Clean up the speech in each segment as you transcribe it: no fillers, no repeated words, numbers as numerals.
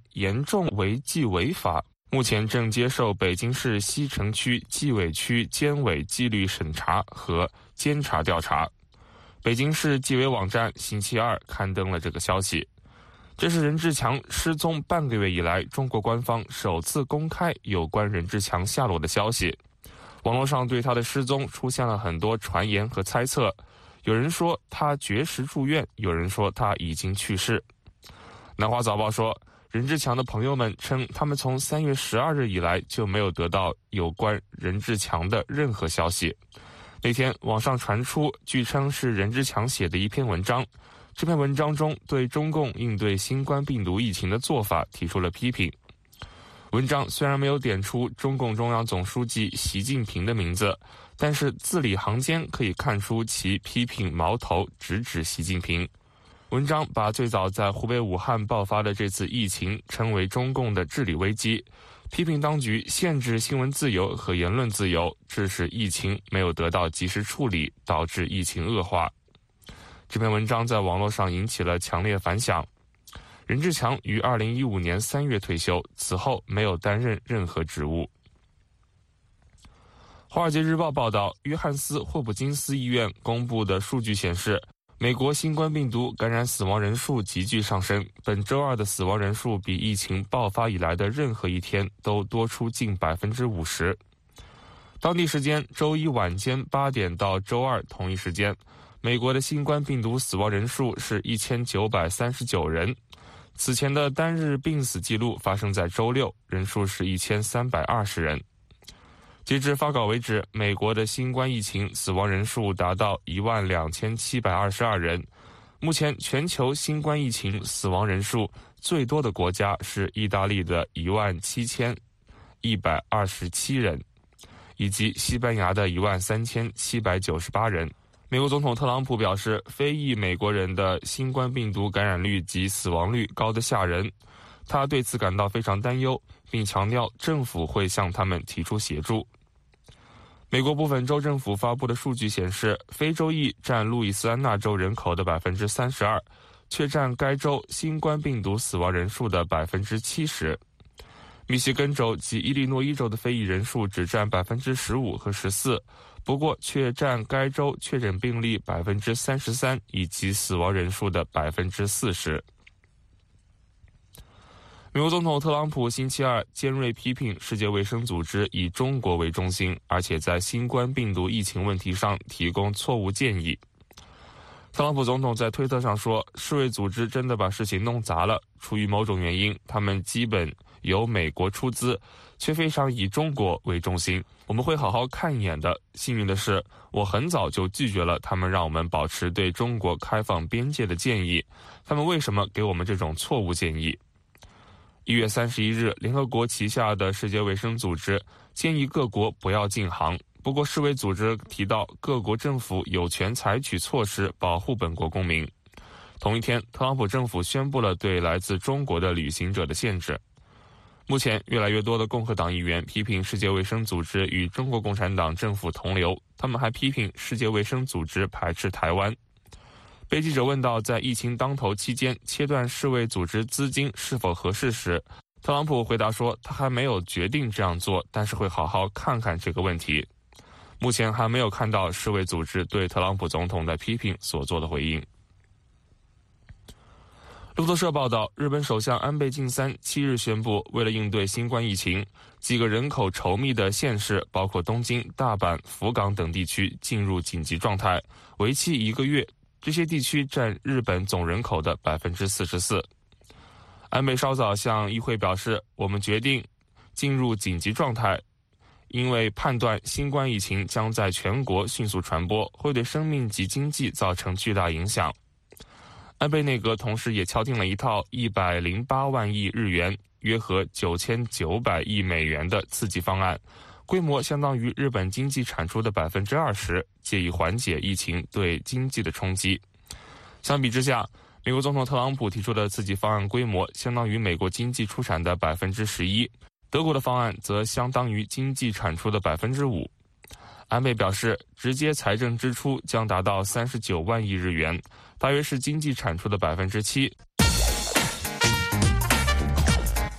严重违纪违法，目前正接受北京市西城区纪委区监委纪律审查和监察调查。北京市纪委网站星期二刊登了这个消息。这是任志强失踪半个月以来，中国官方首次公开有关任志强下落的消息。网络上对他的失踪出现了很多传言和猜测，有人说他绝食住院，有人说他已经去世。南华早报说，任志强的朋友们称，他们从3月12日以来就没有得到有关任志强的任何消息。那天网上传出据称是任志强写的一篇文章，这篇文章中对中共应对新冠病毒疫情的做法提出了批评。文章虽然没有点出中共中央总书记习近平的名字，但是字里行间可以看出其批评矛头直指习近平。文章把最早在湖北武汉爆发的这次疫情称为中共的治理危机，批评当局限制新闻自由和言论自由，致使疫情没有得到及时处理，导致疫情恶化。这篇文章在网络上引起了强烈反响。任志强于2015年3月退休，此后没有担任任何职务。华尔街日报报道，约翰斯霍普金斯医院公布的数据显示，美国新冠病毒感染死亡人数急剧上升，本周二的死亡人数比疫情爆发以来的任何一天都多出近50%。当地时间周一晚间8点到周二同一时间，美国的新冠病毒死亡人数是1939人，此前的单日病死记录发生在周六，人数是1320人。截至发稿为止，美国的新冠疫情死亡人数达到12722人。目前全球新冠疫情死亡人数最多的国家是意大利的17127人，以及西班牙的13798人。美国总统特朗普表示，非裔美国人的新冠病毒感染率及死亡率高得吓人，他对此感到非常担忧，并强调政府会向他们提出协助。美国部分州政府发布的数据显示，非洲裔占路易斯安那州人口的32%，却占该州新冠病毒死亡人数的70%。密西根州及伊利诺伊州的非裔人数只占15%和14%，不过却占该州确诊病例33%以及死亡人数的40%。美国总统特朗普星期二尖锐批评世界卫生组织以中国为中心，而且在新冠病毒疫情问题上提供错误建议。特朗普总统在推特上说，世卫组织真的把事情弄砸了，出于某种原因，他们基本由美国出资，却非常以中国为中心。我们会好好看一眼的。幸运的是，我很早就拒绝了他们让我们保持对中国开放边界的建议。他们为什么给我们这种错误建议？1月31日，联合国旗下的世界卫生组织建议各国不要禁航。不过世卫组织提到，各国政府有权采取措施保护本国公民。同一天，特朗普政府宣布了对来自中国的旅行者的限制。目前，越来越多的共和党议员批评世界卫生组织与中国共产党政府同流，他们还批评世界卫生组织排斥台湾。被记者问到在疫情当头期间切断世卫组织资金是否合适时，特朗普回答说，他还没有决定这样做，但是会好好看看这个问题。目前还没有看到世卫组织对特朗普总统的批评所做的回应。路透社报道，日本首相安倍晋三7日宣布，为了应对新冠疫情，几个人口稠密的县市，包括东京、大阪、福冈等地区进入紧急状态，为期1个月。这些地区占日本总人口的44%。安倍稍早向议会表示，我们决定进入紧急状态，因为判断新冠疫情将在全国迅速传播，会对生命及经济造成巨大影响。安倍内阁同时也敲定了一套108万亿日元，约合9900亿美元的刺激方案，规模相当于日本经济产出的20%，借以缓解疫情对经济的冲击。相比之下，美国总统特朗普提出的刺激方案规模相当于美国经济出产的11%，德国的方案则相当于经济产出的5%。安倍表示，直接财政支出将达到39万亿日元，大约是经济产出的7%。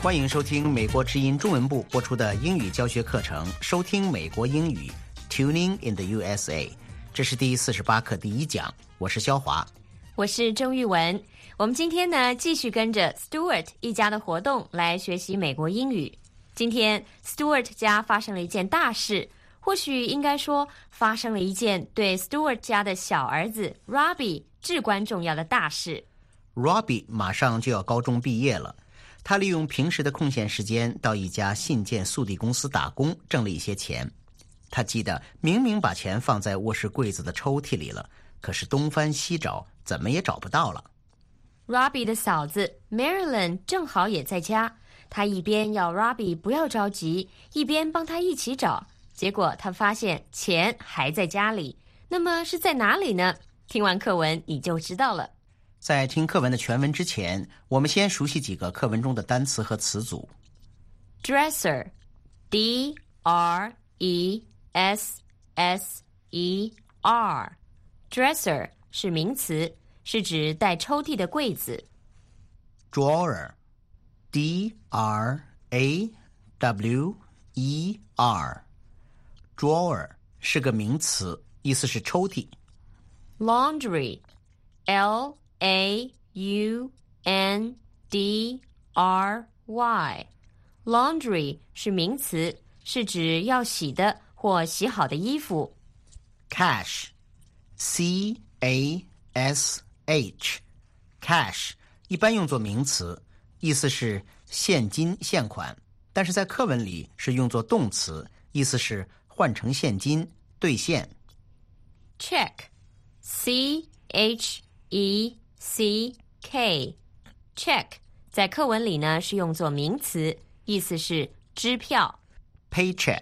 欢迎收听美国之音中文部播出的英语教学课程，收听美国英语 Tuning in the USA。 这是第48课第1讲，我是肖华， 我是郑玉文。我们今天呢继续跟着 Stuart 一家的活动来学习美国英语。今天 Stuart 家发生了一件大事，或许应该说发生了一件对 Stuart 家的小儿子 Robbie 至关重要的大事。 Robbie 马上就要高中毕业了，他利用平时的空闲时间到一家信件速递公司打工，挣了一些钱。他记得明明把钱放在卧室柜子的抽屉里了，可是东翻西找，怎么也找不到了。 Robbie 的嫂子 Marilyn 正好也在家，她一边要 Robbie 不要着急，一边帮他一起找。结果他发现钱还在家里，那么是在哪里呢？听完课文你就知道了。 在听课文的全文之前，我们先熟悉几个课文中的单词和词组。 Dresser D-R-E-S-S-E-R Dresser 是名词，是指带抽屉的柜子。 Drawer D-R-A-W-E-R Drawer 是个名词，意思是抽屉。 Laundry L-A-U-N-D-R-Y Laundry 是名词，是指要洗的或洗好的衣服。 Cash C-A-S-H Cash 一般用作名词，意思是现金现款，但是在课文里是用作动词，意思是换成现金兑现。 Check C-H-E-C-K Check 在課文里呢是用作名詞，意思是支票。 Paycheck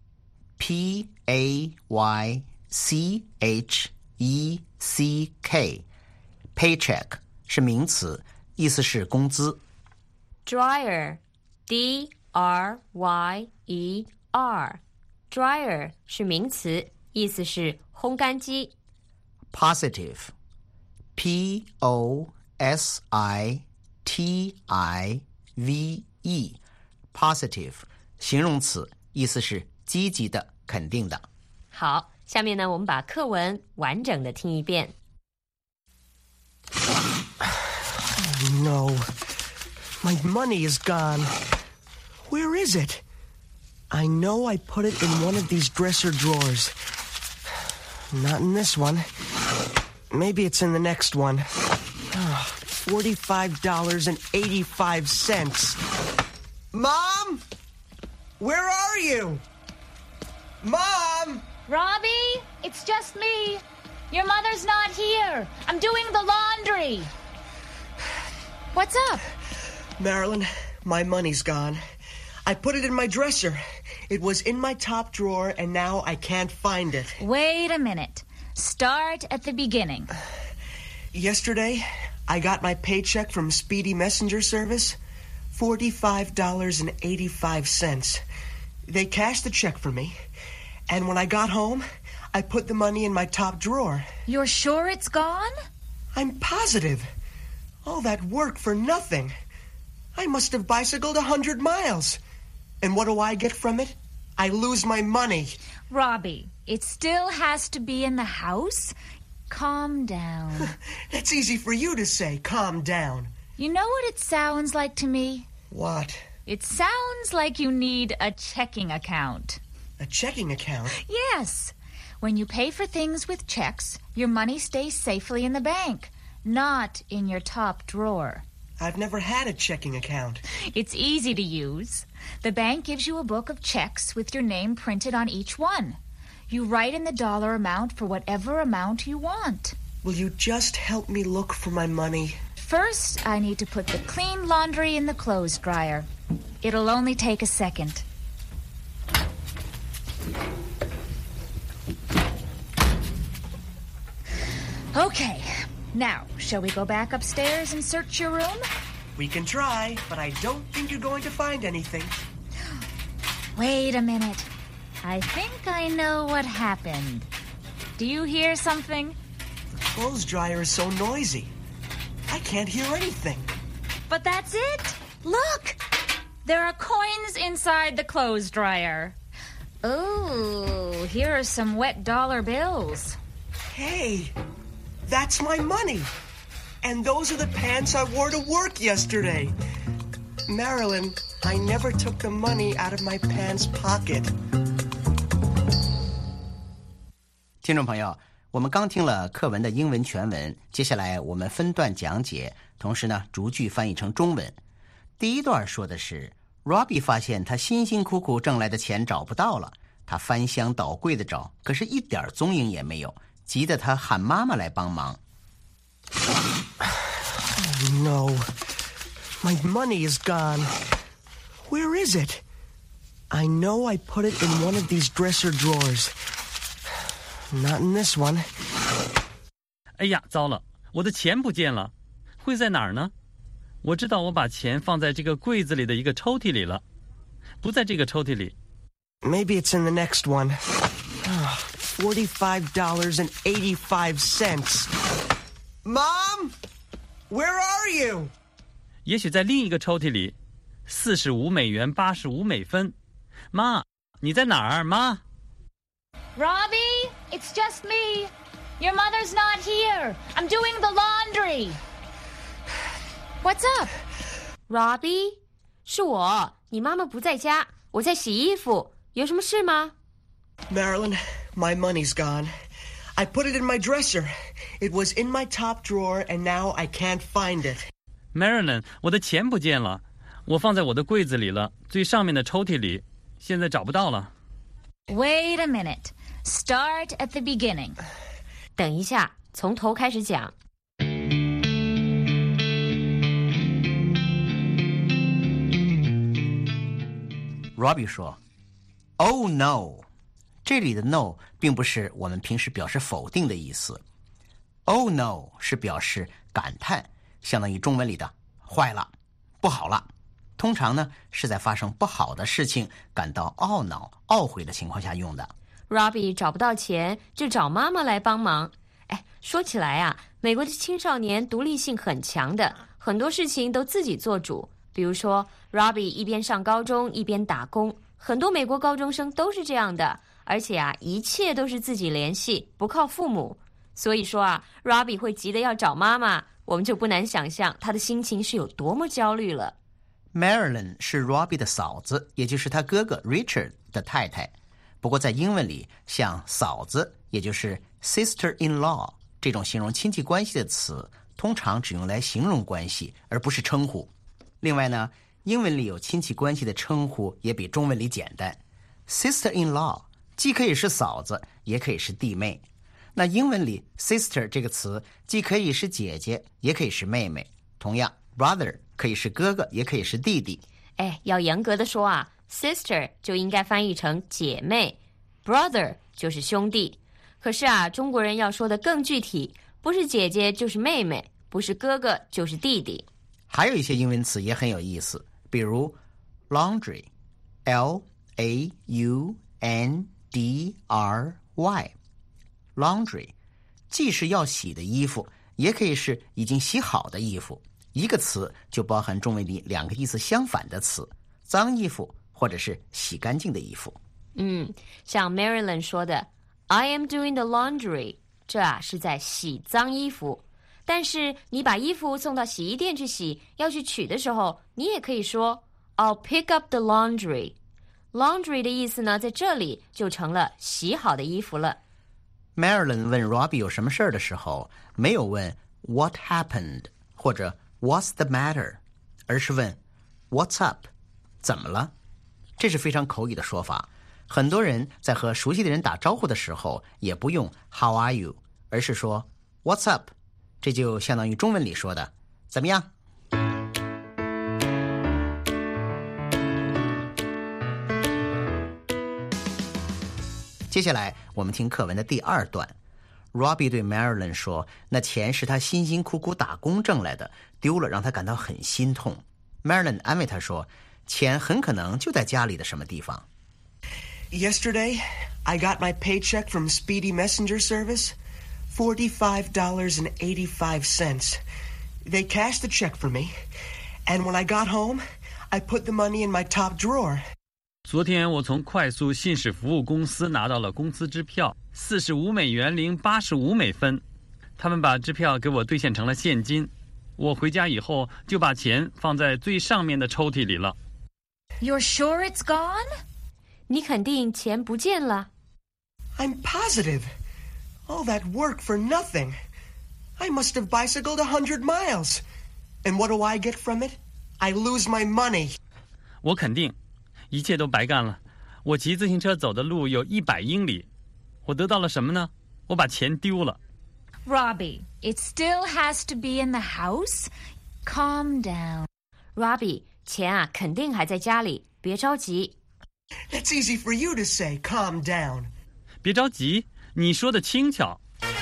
P-A-Y-C-H-E-C-K Paycheck 是名词，意思是工资。 Dryer D-R-Y-E-R Dryer 是名词，意思是烘干机。 Positive P-O-S-I-T-I-V-E Positive 形容词，意思是积极的、肯定的。 好，下面呢我们把课文完整的听一遍。 No, my money is gone. Where is it? I know I put it in one of these dresser drawers. Not in this one. Maybe it's in the next one. $45.85. Mom? Where are you? Mom? Robbie, it's just me. Your mother's not here. I'm doing the laundry. What's up? Marilyn, my money's gone. I put it in my dresser. It was in my top drawer, and now I can't find it. Wait a minute. Start at the beginning. Yesterday, I got my paycheck from Speedy Messenger Service. $45.85. They cashed the check for me, and when I got home, I put the money in my top drawer. You're sure it's gone? I'm positive. All that work for nothing. I must have bicycled 100 miles. And what do I get from it? I lose my money. Robbie, it still has to be in the house. Calm down. That's easy for you to say, calm down. You know what it sounds like to me? What? It sounds like you need a checking account. A checking account? Yes. When you pay for things with checks, your money stays safely in the bank, not in your top drawer. I've never had a checking account. It's easy to use. The bank gives you a book of checks with your name printed on each one. You write in the dollar amount for whatever amount you want. Will you just help me look for my money? First, I need to put the clean laundry in the clothes dryer. It'll only take a second. Okay, now, shall we go back upstairs and search your room? We can try, but I don't think you're going to find anything. Wait a minute. I think I know what happened. Do you hear something? The clothes dryer is so noisy. I can't hear anything. But that's it. Look! There are coins inside the clothes dryer. Oh, here are some wet dollar bills. Hey, that's my money. And those are the pants I wore to work yesterday. Marilyn, I never took the money out of my pants pocket. 听众朋友，我们刚听了课文的英文全文，接下来我们分段讲解，同时呢逐句翻译成中文。第一段说的是 Robbie 发现他辛辛苦苦挣来的钱找不到了，他翻箱倒柜的找，可是一点踪影也没有，急得他喊妈妈来帮忙。 Oh no, my money is gone. Where is it? I know I put it in one of these dresser drawers.Not in this one. 哎呀，糟了，我的钱不见了，会在哪儿呢？我知道我把钱放在这个柜子里的一个抽屉里了，不在这个抽屉里。 Maybe it's in the next one. $45.85. Mom, where are you? 也许在另一个抽屉里，$45.85。妈，你在哪儿？妈。 Robbie, it's just me. Your mother's not here. I'm doing the laundry. What's up? Robbie, 是我，你妈妈不在家，我在洗衣服，有什么事吗？ Marilyn, my money's gone. I put it in my dresser. It was in my top drawer, and now I can't find it. Marilyn, 我的钱不见了，我放在我的柜子里了，最上面的抽屉里，现在找不到了。 Wait a minute. Start at the beginning. 等一下，从头开始讲。 Robbie 说 Oh no， 这里的 no 并不是我们平时表示否定的意思。Oh no 是表示感叹，相当于中文里的坏了，不好了。通常呢是在发生不好的事情感到懊恼、懊悔的情况下用的。 Robbie 找不到钱，就找妈妈来帮忙。说起来啊，美国的青少年独立性很强的，很多事情都自己做主。比如说 Robbie 一边上高中一边打工，很多美国高中生都是这样的，而且啊，一切都是自己联系，不靠父母。所以说啊 Robbie 会急得要找妈妈，我们就不难想象他的心情是有多么焦虑了。 Marilyn 是 Robbie 的嫂子，也就是他哥哥 Richard 的太太。不过在英文里，像嫂子也就是 sister-in-law 这种形容亲戚关系的词，通常只用来形容关系，而不是称呼。另外呢，英文里有亲戚关系的称呼也比中文里简单。sister-in-law 既可以是嫂子，也可以是弟妹。那英文里 sister 这个词既可以是姐姐，也可以是妹妹。同样 brother 可以是哥哥，也可以是弟弟。 要严格的说啊， sister 就应该翻译成姐妹， brother 就是兄弟。可是啊，中国人要说的更具体，不是姐姐就是妹妹，不是哥哥就是弟弟。 还有一些英文词也很有意思，比如 laundry L-A-U-N-D-R-Y laundry 既是要洗的衣服，也可以是已经洗好的衣服。一个词就包含中文里两个意思相反的词，脏衣服或者是洗干净的衣服。 像 Marilyn 说的 I am doing the laundry， 这啊是在洗脏衣服。但是你把衣服送到洗衣店去洗，要去取的时候，你也可以说 I'll pick up the laundry。 Laundry 的意思呢，在这里就成了洗好的衣服了。 Marilyn 问 Robbie 有什么事儿的时候，没有问 What happened 或者 What's the matter， 而是问 What's up， 怎么了？这是非常口语的说法。很多人在和熟悉的人打招呼的时候，也不用 How are you， 而是说 What's up， 这就相当于中文里说的怎么样。接下来我们听课文的第二段。Robbie 对 Marilyn 说，那钱是他辛辛苦苦打工挣来的，丢了让他感到很心痛。Marilyn 安慰他说，钱很可能就在家里的什么地方。 Yesterday, I got my paycheck from Speedy Messenger Service, $45.85. They cashed the check for me, and when I got home, I put the money in my top drawer. 昨天我从快速信使服务公司拿到了工资支票，45美元零85美分。他们把支票给我兑现成了现金。我回家以后就把钱放在最上面的抽屉里了。 You're sure it's gone? 你肯定钱不见了？ I'm positive. All that work for nothing. I must have bicycled 100 miles. And what do I get from it? I lose my money. 我肯定，一切都白干了。我骑自行车走的路有100英里，我得到了什么呢？我把钱丢了。 Robbie, it still has to be in the house. Calm down. Robbie, 钱啊，肯定还在家里，别着急。 That's easy for you to say, calm down. 别着急，你说的轻巧。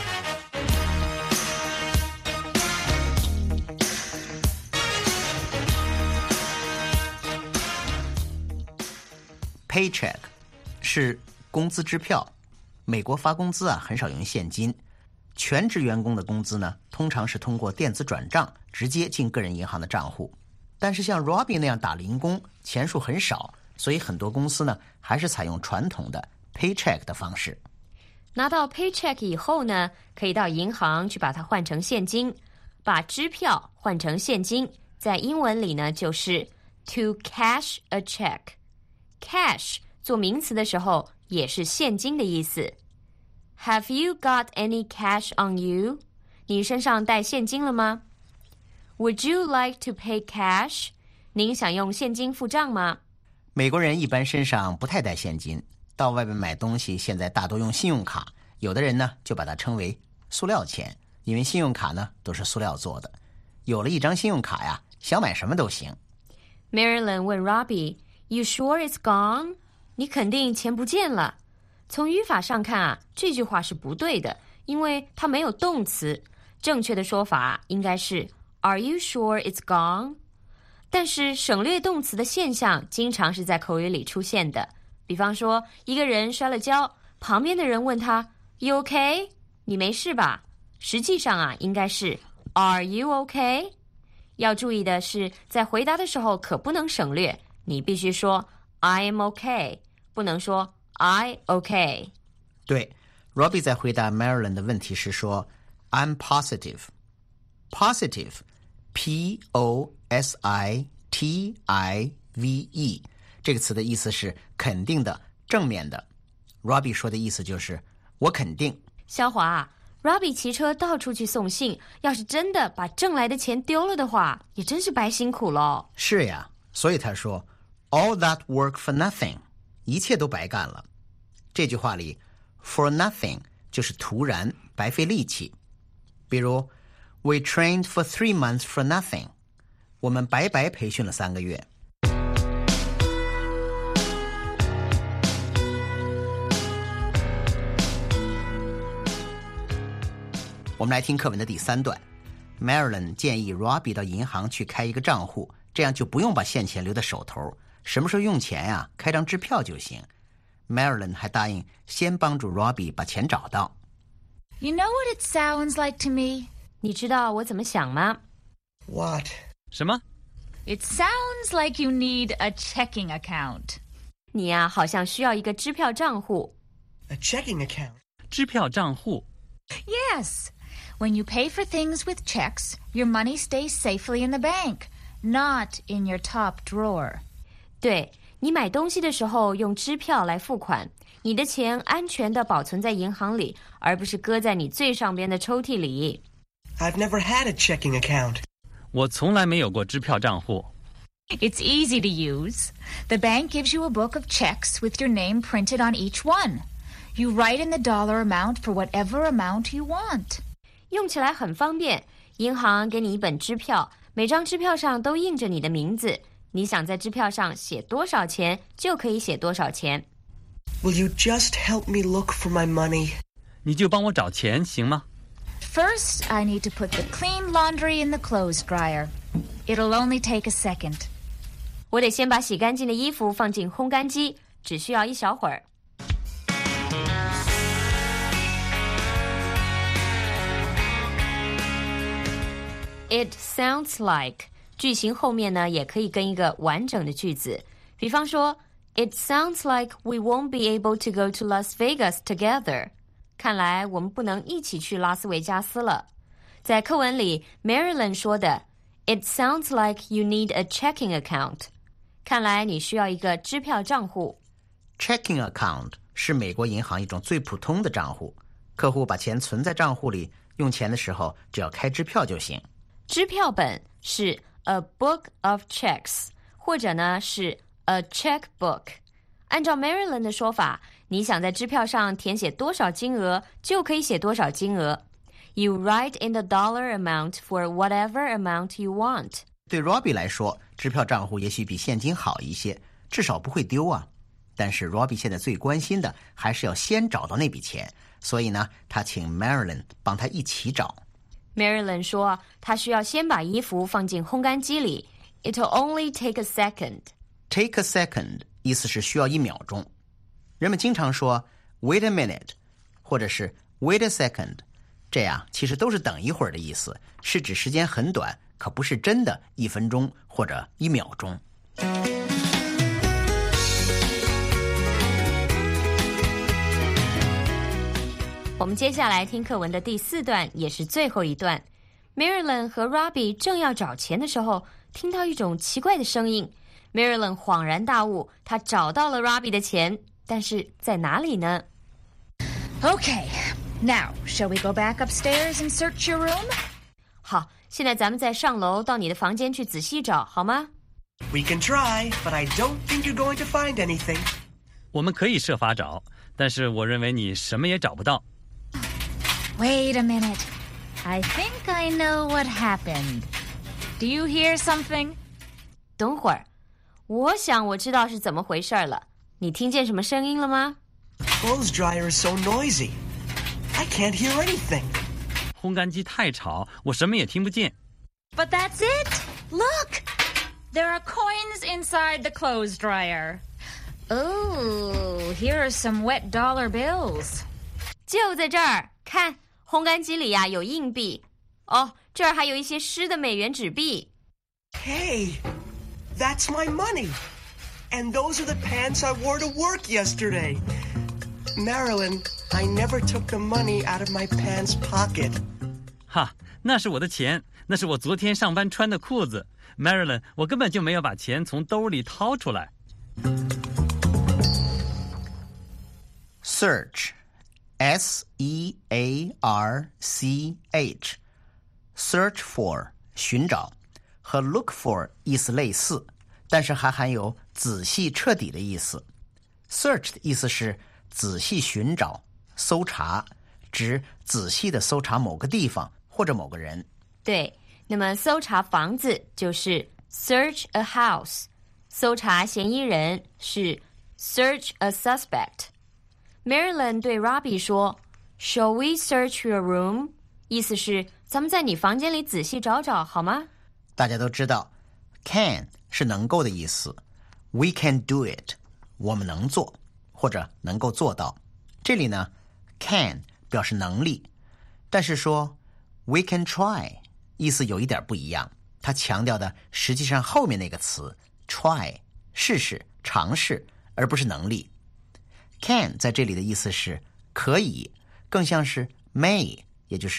Paycheck 是工资支票，美国发工资啊很少用现金，全职员工的工资呢通常是通过电子转账直接进个人银行的账户。但是像 Robbie 那样打零工，钱数很少，所以很多公司呢还是采用传统的 Paycheck 的方式。 拿到 Paycheck 以后呢，可以到银行去把它换成现金，把支票换成现金，在英文里呢就是 to cash a check。Cash 做名词的时候也是现金的意思。Have you got any cash on you? 你身上带现金了吗？ Would you like to pay cash? 您想用现金付账吗？ 美国人一般身上不太带现金，到外面买东西现在大多用信用卡，有的人呢就把它称为塑料钱，因为信用卡呢都是塑料做的。有了一张信用卡呀，想买什么都行。 Marilyn 问 Robbie,You sure it's gone? 你肯定钱不见了。从语法上看啊，这句话是不对的，因为它没有动词。正确的说法应该是 Are you sure it's gone? 但是省略动词的现象经常是在口语里出现的。比方说，一个人摔了跤，旁边的人问他 You okay? 你没事吧？实际上啊，应该是 Are you okay? 要注意的是，在回答的时候可不能省略。你必须说 I am okay， 不能说 I okay。 对， Robbie 在回答 Marilyn 的问题时说 I'm positive。 Positive P-O-S-I-T-I-V-E 这个词的意思是肯定的，正面的。 Robbie 说的意思就是我肯定。 肖华，Robbie 骑车到处去送信，要是真的把挣来的钱丢了的话，也真是白辛苦了。 是呀，所以他说 All that work for nothing， 一切都白干了。这句话里 for nothing 就是徒然，白费力气。比如 We trained for 3 months for nothing， 我们白白培训了3个月。我们来听课文的第3段。 Marilyn 建议 Robbie 到银行去开一个账户，这样就不用把现钱留在手头，什么时候用钱呀，开张支票就行。 Marilyn 还答应先帮助 Robbie 把钱找到。 You know what it sounds like to me? 你知道我怎么想吗？ What? 什么？ It sounds like you need a checking account. 你呀，好像需要一个支票账户。 A checking account? 支票账户。 Yes. When you pay for things with checks, your money stays safely in the bank, not in your top drawer. 对，你买东西的时候用支票来付款，你的钱安全地保存在银行里，而不是搁在你最上边的抽屉里。 I've never had a checking account. 我从来没有过支票账户。 It's easy to use. The bank gives you a book of checks with your name printed on each one. You write in the dollar amount for whatever amount you want. 用起来很方便，银行给你一本支票，每张支票上都印着你的名字，你想在支票上写多少钱就可以写多少钱。 Will you just help me look for my money? 你就帮我找钱行吗？ First, I need to put the clean laundry in the clothes dryer. It'll only take a second. 我得先把洗干净的衣服放进烘干机，只需要一小会儿。It sounds like 句型后面呢也可以跟一个完整的句子。比方说 It sounds like we won't be able to go to Las Vegas together. 看来我们不能一起去拉斯维加斯了。在课文里 Marilyn 说的 It sounds like you need a checking account. 看来你需要一个支票账户。 Checking account 是美国银行一种最普通的账户，客户把钱存在账户里，用钱的时候只要开支票就行。 支票本是 a book of checks 或者呢是 a checkbook。 按照 Marilyn 的说法，你想在支票上填写多少金额就可以写多少金额。 You write in the dollar amount for whatever amount you want. 对 Robbie 来说，支票账户也许比现金好一些，至少不会丢啊。但是 Robbie 现在最关心的还是要先找到那笔钱，所以呢，他请 Marilyn 帮他一起找。 Marilyn 说他需要先把衣服放进烘干机里。 It'll only take a second. Take a second 意思是需要1秒钟。人们经常说 wait a minute 或者是 wait a second， 这样其实都是等一会儿的意思，是指时间很短，可不是真的1分钟或者1秒钟。 我们接下来听课文的第4段，也是最后一段。 Marilyn 和 Robbie 正要找钱的时候，听到一种奇怪的声音。 Marilyn 恍然大悟，她找到了 Robbie 的钱，但是在哪里呢？ Okay, now, shall we go back upstairs and search your room? 好，现在咱们再上楼到你的房间去仔细找，好吗？ We can try, but I don't think you're going to find anything. 我们可以设法找，但是我认为你什么也找不到。 Wait a minute. I think I know what happened. Do you hear something? 等会儿，我想我知道是怎么回事了。你听见什么声音了吗？ Clothes dryer is so noisy. I can't hear anything. 烘干机太吵，我什么也听不见。 But that's it. Look. There are coins inside the clothes dryer. Oh, here are some wet dollar bills. 就在这儿，看，烘干机里呀有硬币。哦，这儿还有一些湿的美元纸币。 Hey, that's my money. And those are the pants I wore to work yesterday. Marilyn, I never took the money out of my pants pocket. 哈，那是我的钱，那是我昨天上班穿的裤子。Marilyn， 我根本就没有把钱从兜里掏出来。 Search, S-E-A-R-C-H, search for 寻找，和 look for 意思类似，但是还含有仔细彻底的意思。Search 的意思是仔细寻找、搜查，指仔细的搜查某个地方或者某个人。 对，那么搜查房子就是 search a house， 搜查嫌疑人是 search a suspect。Marilyn 对 Robbie 说 Shall we search your room? 意思是咱们在你房间里仔细找找好吗？ 大家都知道 can 是能够的意思， We can do it 我们能做或者能够做到。这里呢 can 表示能力，但是说 We can try 意思有一点不一样，它强调的实际上后面那个词 try 试试尝试，而不是能力。Can 在这里的意思是可以，更像是 may 也就是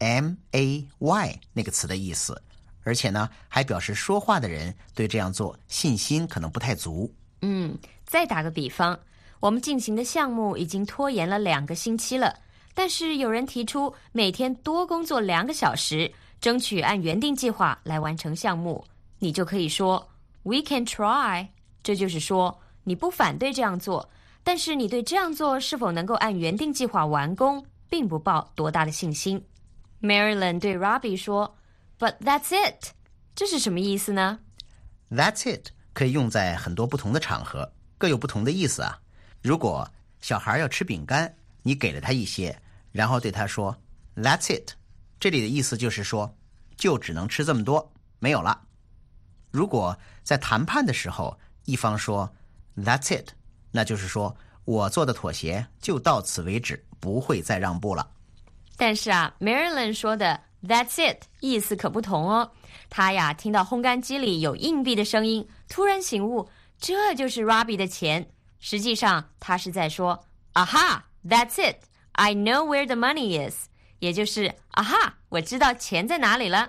M-A-Y 那个词的意思，而且呢还表示说话的人对这样做信心可能不太足。 再打个比方，我们进行的项目已经拖延了2个星期了，但是有人提出每天多工作2个小时，争取按原定计划来完成项目，你就可以说 We can try， 这就是说你不反对这样做，但是你对这样做是否能够按原定计划完工并不抱多大的信心。 Marilyn 对 Robbie 说 But that's it， 这是什么意思呢？ That's it 可以用在很多不同的场合，各有不同的意思啊。如果小孩要吃饼干，你给了他一些，然后对他说 That's it， 这里的意思就是说就只能吃这么多，没有了。如果在谈判的时候一方说 That's it， 那就是说我做的妥协就到此为止，不会再让步了。 但是啊 Marilyn 说的 That's it 意思可不同哦。他呀听到烘干机里有硬币的声音，突然醒悟，这就是 Robbie 的钱。实际上他是在说 Aha, that's it, I know where the money is， 也就是啊哈，我知道钱在哪里了。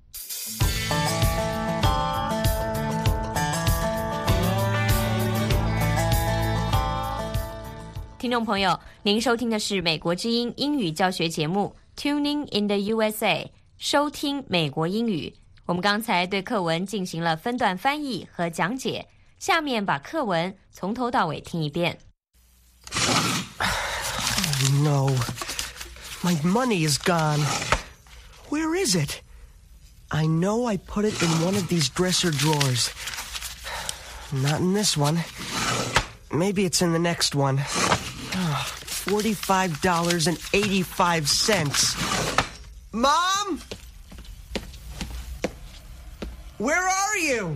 听众朋友，您收听的是美国之音英语教学节目 Tuning in the USA， 收听美国英语。我们刚才对课文进行了分段翻译和讲解，下面把课文从头到尾听一遍。 Oh, no. My money is gone. Where is it? I know I put it in one of these dresser drawers. Not in this one. Maybe it's in the next one. $45.85. Mom? Where are you?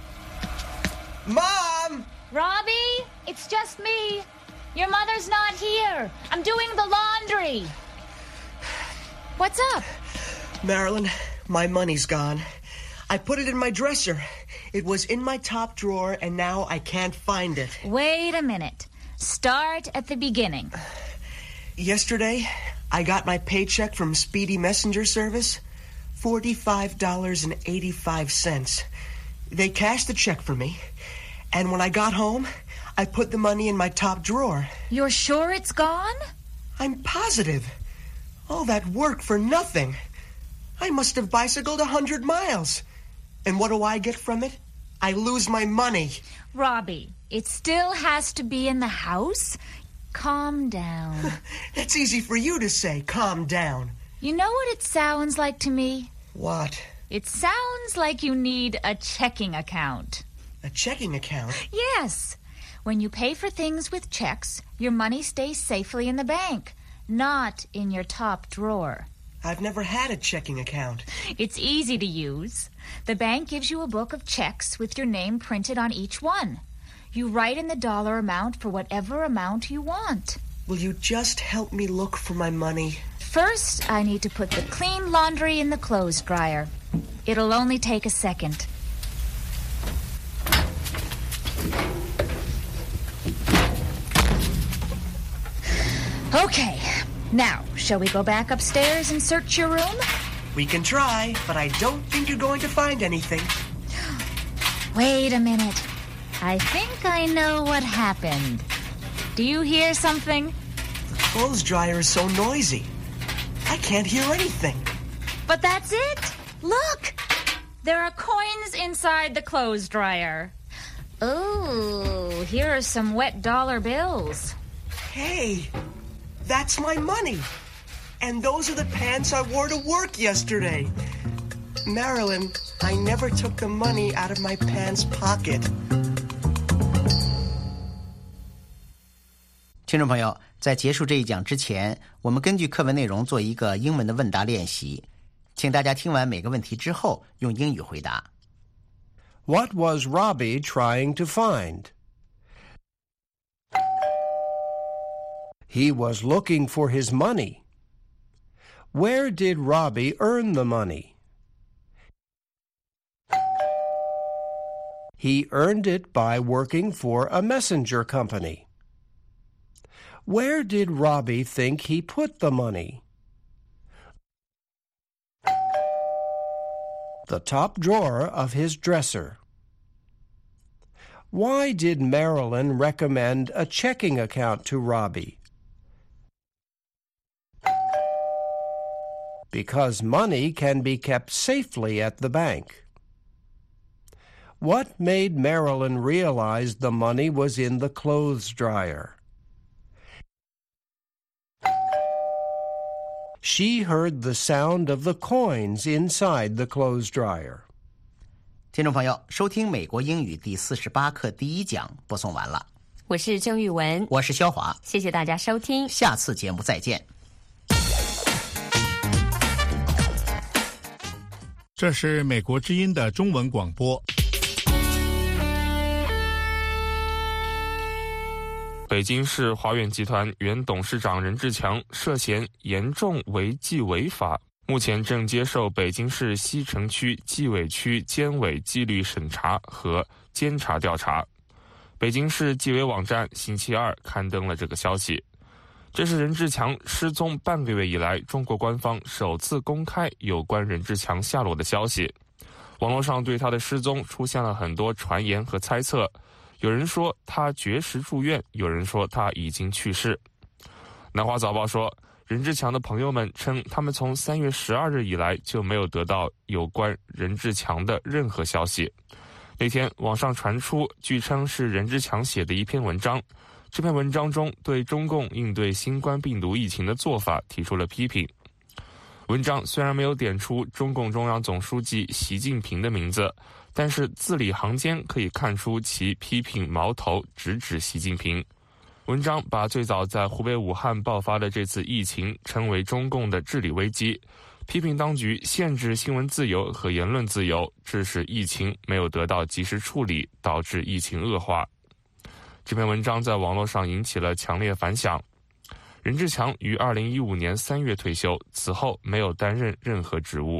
Mom? Robbie, it's just me. Your mother's not here. I'm doing the laundry. What's up? Marilyn, my money's gone. I put it in my dresser. It was in my top drawer, and now I can't find it. Wait a minute. Start at the beginning. Yesterday, I got my paycheck from Speedy Messenger Service. $45.85. They cashed the check for me, and when I got home, I put the money in my top drawer. You're sure it's gone? I'm positive. All that work for nothing. I must have bicycled 100 miles. And what do I get from it? I lose my money. Robbie, it still has to be in the house. Calm down. It's easy for you to say, calm down. You know what it sounds like to me? What? It sounds like you need a checking account. A checking account? Yes. When you pay for things with checks, your money stays safely in the bank, not in your top drawer. I've never had a checking account. It's easy to use. The bank gives you a book of checks with your name printed on each one. You write in the dollar amount for whatever amount you want. Will you just help me look for my money? First, I need to put the clean laundry in the clothes dryer. It'll only take a second. Okay, now, shall we go back upstairs and search your room? We can try, but I don't think you're going to find anything. Wait a minute. I think I know what happened. Do you hear something? The clothes dryer is so noisy. I can't hear anything. But that's it. Look! There are coins inside the clothes dryer. Oh, here are some wet dollar bills. Hey, that's my money. And those are the pants I wore to work yesterday. Marilyn, I never took the money out of my pants pocket. 听众朋友，在结束这一讲之前，我们根据课文内容做一个英文的问答练习，请大家听完每个问题之后用英语回答。 What was Robbie trying to find? He was looking for his money. Where did Robbie earn the money? He earned it by working for a messenger company. Where did Robbie think he put the money? The top drawer of his dresser. Why did Marilyn recommend a checking account to Robbie? Because money can be kept safely at the bank. What made Marilyn realize the money was in the clothes dryer? She heard the sound of the coins inside the clothes dryer. 听众朋友，收听美国英语第48课第一讲播送完了。 我是郑玉文， 我是肖华， 谢谢大家收听， 下次节目再见。 这是美国之音的中文广播。 北京市华远集团原董事长任志强涉嫌严重违纪违法， 目前正接受北京市西城区纪委区监委纪律审查和监察调查。北京市纪委网站星期二刊登了这个消息。这是任志强失踪半个月以来，中国官方首次公开有关任志强下落的消息。网络上对他的失踪出现了很多传言和猜测，有人说他绝食住院，有人说他已经去世。南华早报说，任志强的朋友们称，他们从3月12日以来就没有得到有关任志强的任何消息。那天网上传出据称是任志强写的一篇文章，这篇文章中对中共应对新冠病毒疫情的做法提出了批评。文章虽然没有点出中共中央总书记习近平的名字，但是字里行间可以看出其批评矛头直指习近平。文章把最早在湖北武汉爆发的这次疫情称为中共的治理危机，批评当局限制新闻自由和言论自由，致使疫情没有得到及时处理，导致疫情恶化。这篇文章在网络上引起了强烈反响。任志强于2015年3月退休，此后没有担任任何职务。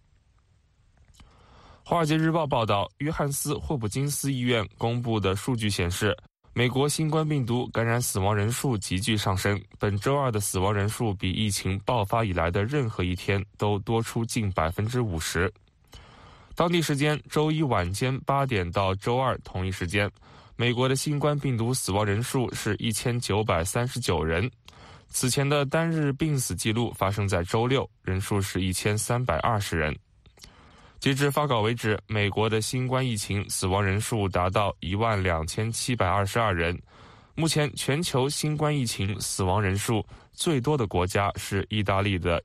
华尔街日报报道，约翰斯霍普金斯医院公布的数据显示，美国新冠病毒感染死亡人数急剧上升，本周二的死亡人数比疫情爆发以来的任何一天都多出近50%。当地时间周一晚间8点到周二同一时间，美国的新冠病毒死亡人数是1939人。此前的单日病死记录发生在周六，人数是1320人。截至发稿为止，美国的新冠疫情死亡人数达到12722人。目前全球新冠疫情死亡人数最多的国家是意大利的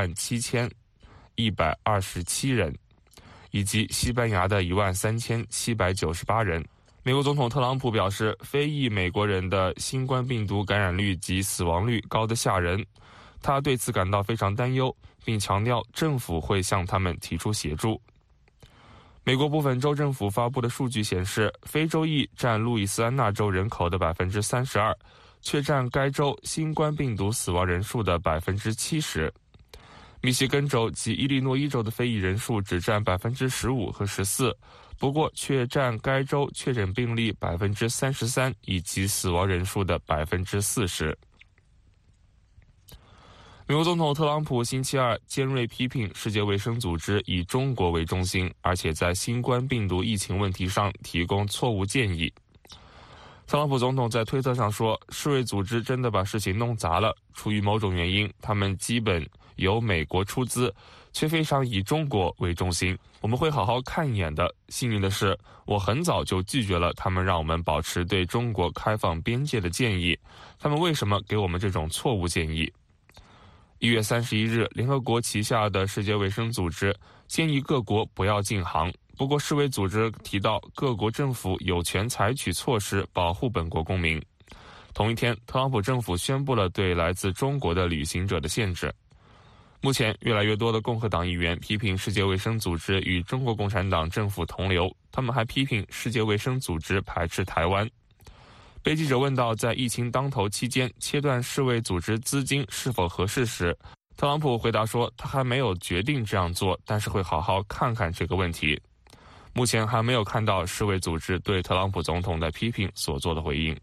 17127人，以及西班牙的13798人。美国总统特朗普表示，非裔美国人的新冠病毒感染率及死亡率高得吓人，他对此感到非常担忧，并强调政府会向他们提出协助。美国部分州政府发布的数据显示，非洲裔占路易斯安那州人口的32%，却占该州新冠病毒死亡人数的70%。密西根州及伊利诺伊州的非裔人数只占15%和14%，不过却占该州确诊病例33%以及死亡人数的40%。美国总统特朗普星期二尖锐批评世界卫生组织以中国为中心，而且在新冠病毒疫情问题上提供错误建议。特朗普总统在推特上说，世卫组织真的把事情弄砸了，出于某种原因，他们基本由美国出资，却非常以中国为中心。我们会好好看一眼的。幸运的是，我很早就拒绝了他们让我们保持对中国开放边界的建议。他们为什么给我们这种错误建议？1月31日，联合国旗下的世界卫生组织建议各国不要禁航。不过世卫组织提到，各国政府有权采取措施保护本国公民。同一天，特朗普政府宣布了对来自中国的旅行者的限制。目前，越来越多的共和党议员批评世界卫生组织与中国共产党政府同流，他们还批评世界卫生组织排斥台湾。被记者问到在疫情当头期间切断世卫组织资金是否合适时，特朗普回答说，他还没有决定这样做，但是会好好看看这个问题。目前还没有看到世卫组织对特朗普总统的批评所做的回应。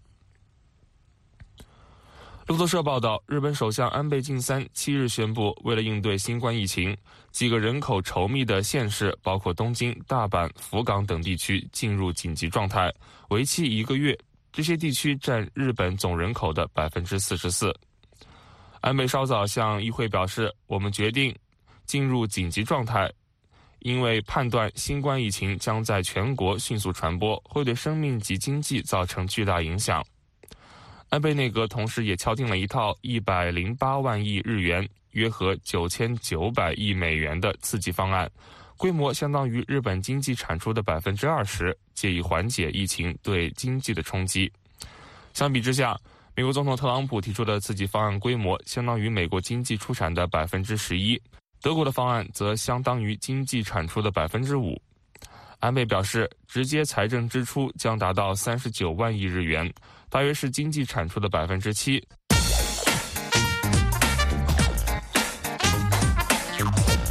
路透社报道，日本首相安倍晋三7日宣布，为了应对新冠疫情，几个人口稠密的县市，包括东京、大阪、福冈等地区进入紧急状态，为期1个月。这些地区占日本总人口的44%。安倍稍早向议会表示，我们决定进入紧急状态，因为判断新冠疫情将在全国迅速传播，会对生命及经济造成巨大影响。安倍内阁同时也敲定了一套108万亿日元，约合9900亿美元的刺激方案，规模相当于日本经济产出的20%，借以缓解疫情对经济的冲击。相比之下，美国总统特朗普提出的刺激方案规模相当于美国经济出产的11%，德国的方案则相当于经济产出的5%。安倍表示，直接财政支出将达到39万亿日元，大约是经济产出的7%。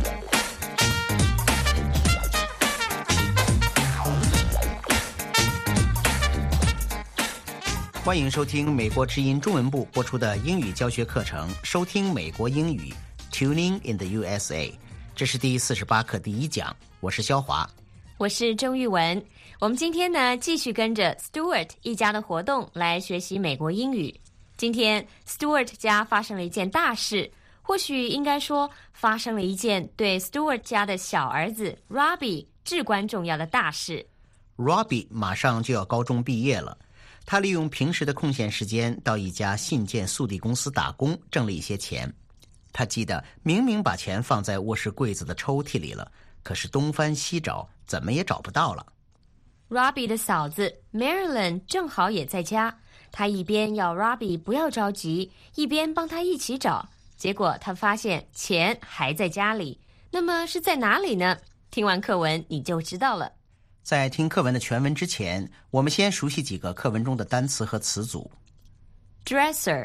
欢迎收听美国之音中文部播出的英语教学课程，收听美国英语 Tuning in the USA。 这是第48课第1讲，我是肖华， 我是郑玉文。我们今天呢继续跟着 Stuart 一家的活动来学习美国英语。今天 Stuart 家发生了一件大事，或许应该说发生了一件对 Stuart 家的小儿子 Robbie 至关重要的大事。 Robbie 马上就要高中毕业了，他利用平时的空闲时间到一家信件速递公司打工，挣了一些钱。他记得明明把钱放在卧室柜子的抽屉里了，可是东翻西找，怎么也找不到了。 Robbie 的嫂子 Marilyn 正好也在家，她一边要 Robbie 不要着急，一边帮他一起找。结果他发现钱还在家里，那么是在哪里呢？听完课文你就知道了。 在听课文的全文之前，我们先熟悉几个课文中的单词和词组。 Dresser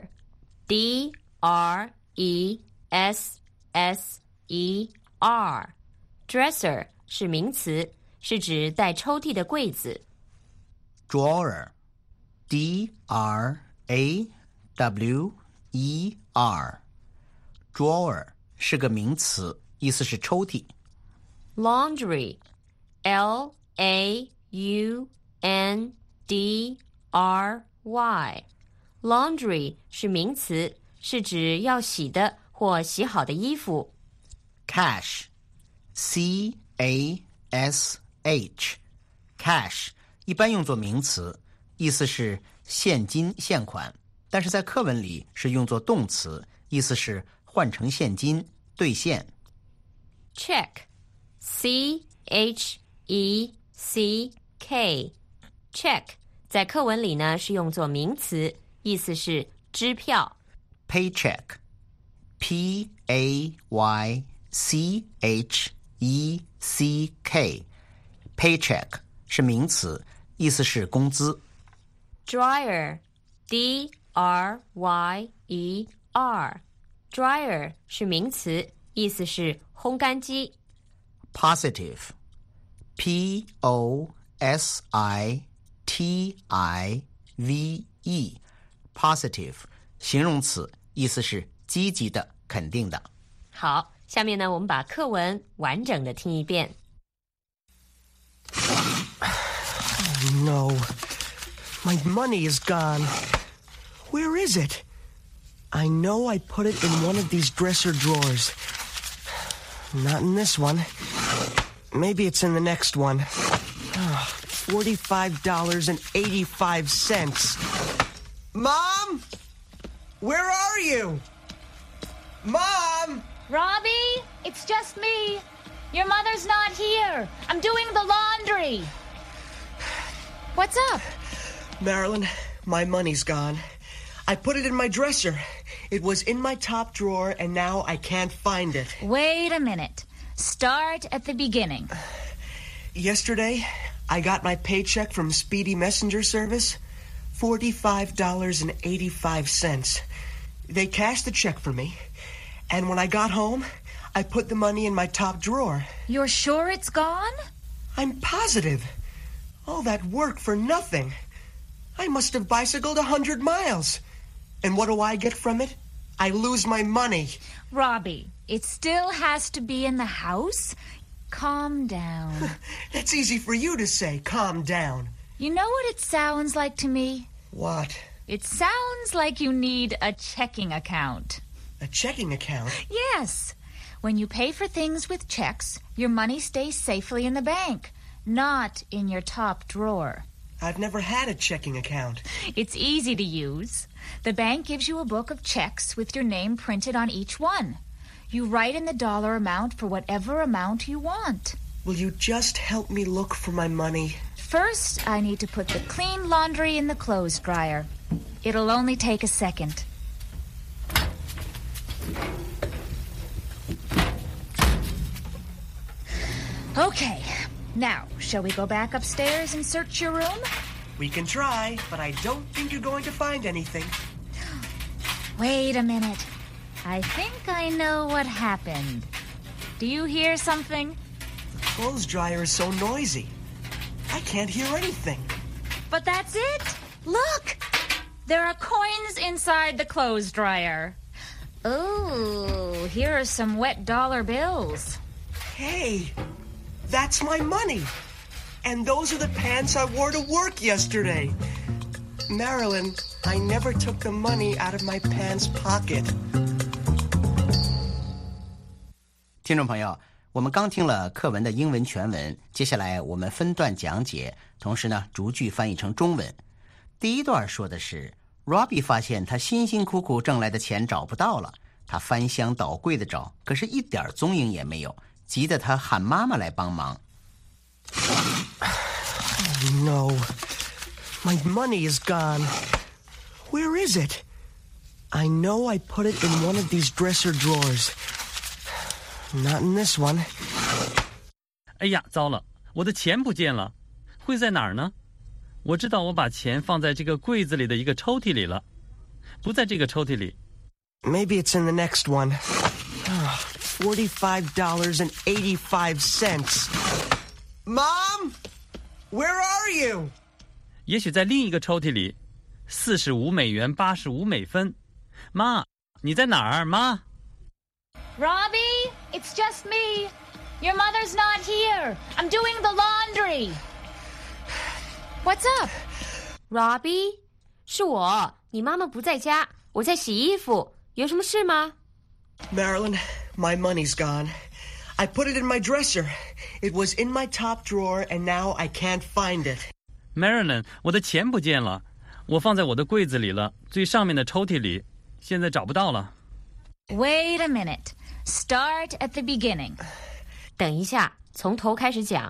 D-R-E-S-S-E-R Dresser 是名词，是指带抽屉的柜子。 Drawer D-R-A-W-E-R Drawer 是个名词，意思是抽屉。 Laundry L-A-U-N-D-R-Y Laundry 是名词，是指要洗的或洗好的衣服。 Cash C-A-S-H Cash 一般用作名词，意思是现金现款，但是在课文里是用作动词，意思是换成现金兑现。 Check C-H-E-C-K Check 在課文里呢是用作名詞，意思是支票。 Paycheck P-A-Y-C-H-E-C-K Paycheck 是名词，意思是工资。 Dryer D-R-Y-E-R Dryer 是名词，意思是烘干机。 Positive P-O-S-I-T-I-V-E Positive 形容词，意思是积极的、肯定的。 好，下面呢我们把课文完整的听一遍。 No. My money is gone. Where is it? I know I put it in one of these dresser drawers. Not in this one. Maybe it's in the next one. $45.85. Mom? Where are you? Mom? Robbie, it's just me. Your mother's not here. I'm doing the laundry. What's up? Marilyn, my money's gone. I put it in my dresser. It was in my top drawer, and now I can't find it. Wait a minute. Start at the beginning. Yesterday, I got my paycheck from Speedy Messenger Service. $45.85. They cashed the check for me, and when I got home, I put the money in my top drawer. You're sure it's gone? I'm positive. All that work for nothing. I must have bicycled 100 miles. And what do I get from it? I lose my money. Robbie, it still has to be in the house. Calm down. It's easy for you to say, calm down. You know what it sounds like to me? What? It sounds like you need a checking account. A checking account? Yes. When you pay for things with checks, your money stays safely in the bank, not in your top drawer. I've never had a checking account. It's easy to use. The bank gives you a book of checks with your name printed on each one. You write in the dollar amount for whatever amount you want. Will you just help me look for my money? First, I need to put the clean laundry in the clothes dryer. It'll only take a second. Okay. Now, shall we go back upstairs and search your room? We can try, but I don't think you're going to find anything. Wait a minute. I think I know what happened. Do you hear something? The clothes dryer is so noisy. I can't hear anything. But that's it. Look! There are coins inside the clothes dryer. Oh, here are some wet dollar bills. Hey, that's my money. And those are the pants I wore to work yesterday. Marilyn, I never took the money out of my pants pocket. 听众朋友，我们刚听了课文的英文全文，接下来我们分段讲解，同时呢逐句翻译成中文。第一段说的是 Robbie 发现他辛辛苦苦挣来的钱找不到了，他翻箱倒柜的找，可是一点踪影也没有，急得他喊妈妈来帮忙。 Oh, no. My money is gone. Where is it? I know I put it in one of these dresser drawers. Not in this one. 哎呀，糟了，我的钱不见了，会在哪儿呢？我知道我把钱放在这个柜子里的一个抽屉里了，不在这个抽屉里。 Maybe it's in the next one. $45.85. Mom, where are you? 也许在另一个抽屉里，$45.85。妈，你在哪儿？妈。 Robbie, it's just me. Your mother's not here. I'm doing the laundry. What's up? Robbie, 是我，你妈妈不在家，我在洗衣服，有什么事吗？ Marilyn, my money's gone. I put it in my dresser. It was in my top drawer, and now I can't find it. Marilyn, 我的钱不见了，我放在我的柜子里了，最上面的抽屉里，现在找不到了。 Wait a minute. Start at the beginning. 等一下，从头开始讲。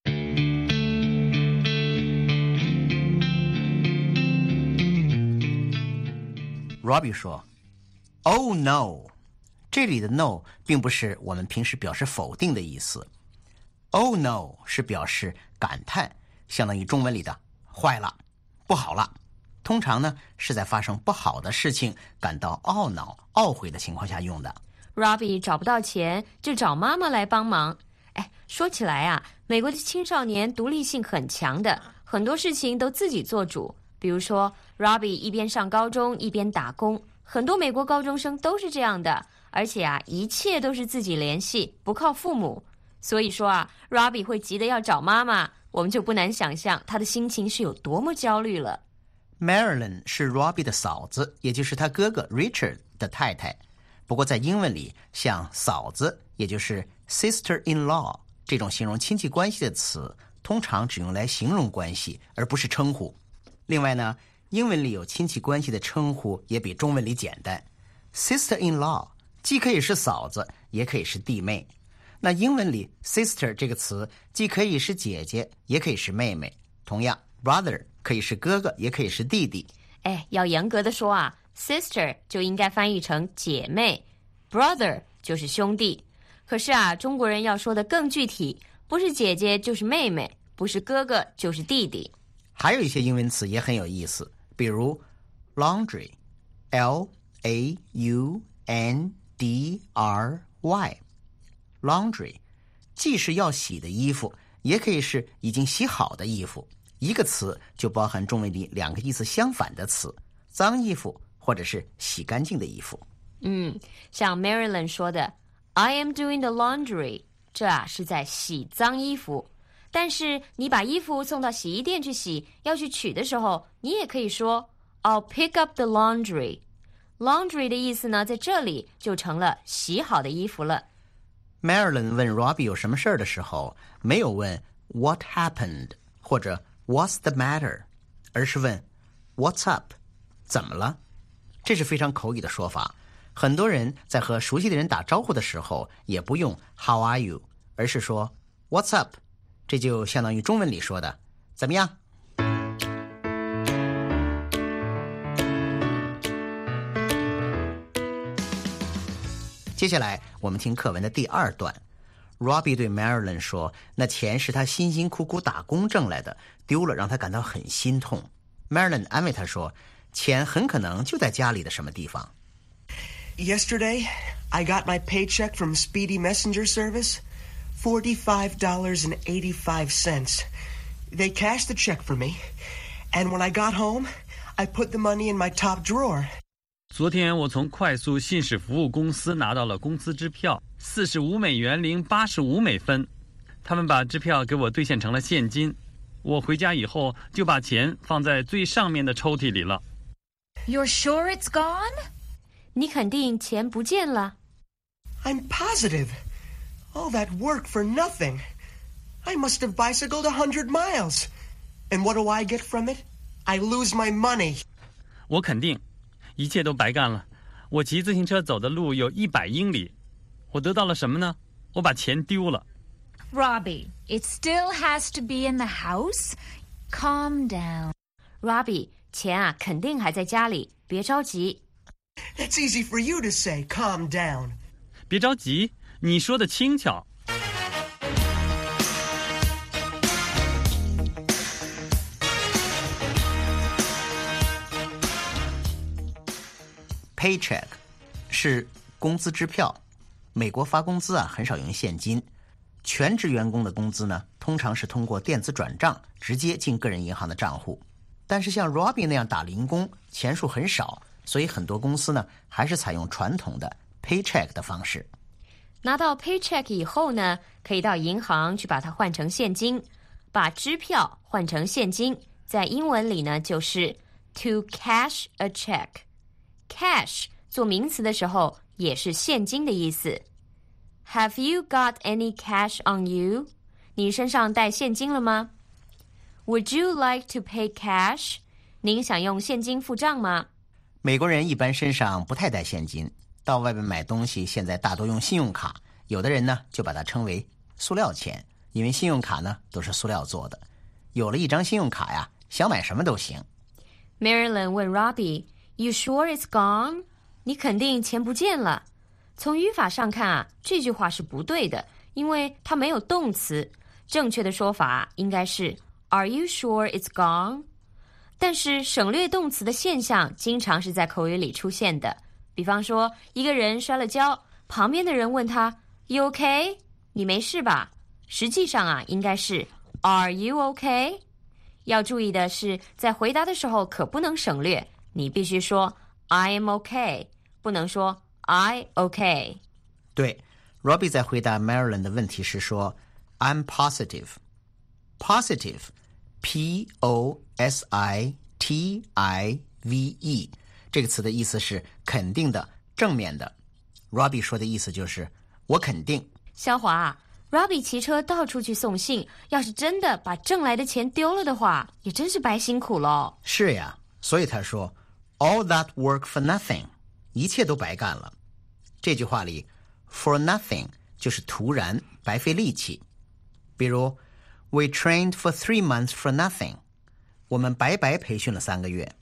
Robbie 说 Oh no， 这里的 no 并不是我们平时表示否定的意思。Oh no 是表示感叹，相当于中文里的坏了，不好了。通常呢是在发生不好的事情感到懊恼、懊悔的情况下用的。 Robbie 找不到钱，就找妈妈来帮忙。说起来啊，美国的青少年独立性很强的，很多事情都自己做主。比如说 Robbie 一边上高中一边打工，很多美国高中生都是这样的，而且啊，一切都是自己联系，不靠父母。所以说啊 Robbie 会急得要找妈妈，我们就不难想象他的心情是有多么焦虑了。 Marilyn 是 Robbie 的嫂子，也就是他哥哥 Richard 的太太。不过在英文里，像嫂子，也就是 sister-in-law 这种形容亲戚关系的词，通常只用来形容关系，而不是称呼。另外呢，英文里有亲戚关系的称呼也比中文里简单。sister-in-law 既可以是嫂子，也可以是弟妹。那英文里 sister 这个词既可以是姐姐，也可以是妹妹。同样 brother 可以是哥哥，也可以是弟弟。 要严格的说啊， sister 就应该翻译成姐妹， brother 就是兄弟。可是啊，中国人要说的更具体，不是姐姐就是妹妹，不是哥哥就是弟弟。 还有一些英文词也很有意思，比如 laundry L-A-U-N-D-R-Y laundry 既是要洗的衣服，也可以是已经洗好的衣服。一个词就包含中文里两个意思相反的词，脏衣服或者是洗干净的衣服。 像 Marilyn 说的 I am doing the laundry， 这啊是在洗脏衣服。但是你把衣服送到洗衣店去洗，要去取的时候，你也可以说 I'll pick up the laundry。 Laundry 的意思呢，在这里就成了洗好的衣服了。 Marilyn 问 Robbie 有什么事儿的时候，没有问 What happened 或者 What's the matter， 而是问 What's up， 怎么了？这是非常口语的说法。很多人在和熟悉的人打招呼的时候，也不用 How are you， 而是说 What's up， 这就相当于中文里说的怎么样。接下来我们听课文的第二段。Robbie 对 Marilyn 说，那钱是他辛辛苦苦打工挣来的，丢了让他感到很心痛。Marilyn 安慰他说，钱很可能就在家里的什么地方。 Yesterday, I got my paycheck from Speedy Messenger Service, $45.85. They cashed the check for me, and when I got home, I put the money in my top drawer. 昨天我从快速信使服务公司拿到了工资支票，45美元零85美分。他们把支票给我兑现成了现金。我回家以后就把钱放在最上面的抽屉里了。 You're sure it's gone? 你肯定钱不见了？ I'm positive. All that work for nothing. I must have bicycled 100 miles. And what do I get from it? I lose my money. 我肯定，一切都白干了。我骑自行车走的路有100英里，我得到了什么呢？我把钱丢了。 Robbie, it still has to be in the house. Calm down. Robbie, 钱啊，肯定还在家里，别着急。 That's easy for you to say, calm down. 别着急，你说的轻巧。 Paycheck 是工资支票，美国发工资啊很少用现金，全职员工的工资呢通常是通过电子转账直接进个人银行的账户。但是像 Robbie 那样打零工，钱数很少，所以很多公司呢还是采用传统的 Paycheck 的方式。 拿到 Paycheck 以后呢，可以到银行去把它换成现金，把支票换成现金，在英文里呢就是 to cash a check。Cash 做名词的时候也是现金的意思。Have you got any cash on you? 你身上带现金了吗？ Would you like to pay cash? 您想用现金付账吗？ 美国人一般身上不太带现金，到外面买东西现在大多用信用卡，有的人呢就把它称为塑料钱，因为信用卡呢都是塑料做的。有了一张信用卡呀，想买什么都行。 Marilyn 问 Robbie,You sure it's gone? 你肯定钱不见了。从语法上看啊，这句话是不对的，因为它没有动词。正确的说法应该是 Are you sure it's gone? 但是省略动词的现象经常是在口语里出现的。比方说，一个人摔了跤，旁边的人问他 You okay? 你没事吧？实际上啊，应该是 Are you okay? 要注意的是，在回答的时候可不能省略。你必须说 I am okay， 不能说 I okay。 对， Robbie 在回答 Marilyn 的问题时说 I'm positive。 Positive P-O-S-I-T-I-V-E 这个词的意思是肯定的，正面的。 Robbie 说的意思就是我肯定。 肖华，Robbie 骑车到处去送信，要是真的把挣来的钱丢了的话，也真是白辛苦了。 是呀，所以他说 All that work for nothing， 一切都白干了。这句话里 for nothing 就是徒然，白费力气。比如 We trained for 3 months for nothing， 我们白白培训了3个月。